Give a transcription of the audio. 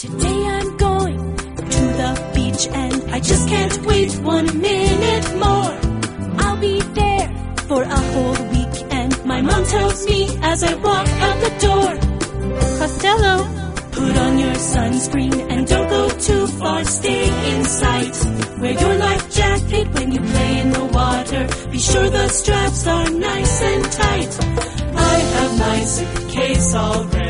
Today I'm going to the beach and I just can't wait 1 minute more. I'll be there for a whole week and my mom tells me as I walk out the door, Costello, put on your sunscreen and don't go too far, stay in sight. Wear your life jacket when you play in the water, be sure the straps are nice and tight. I have my suitcase all ready.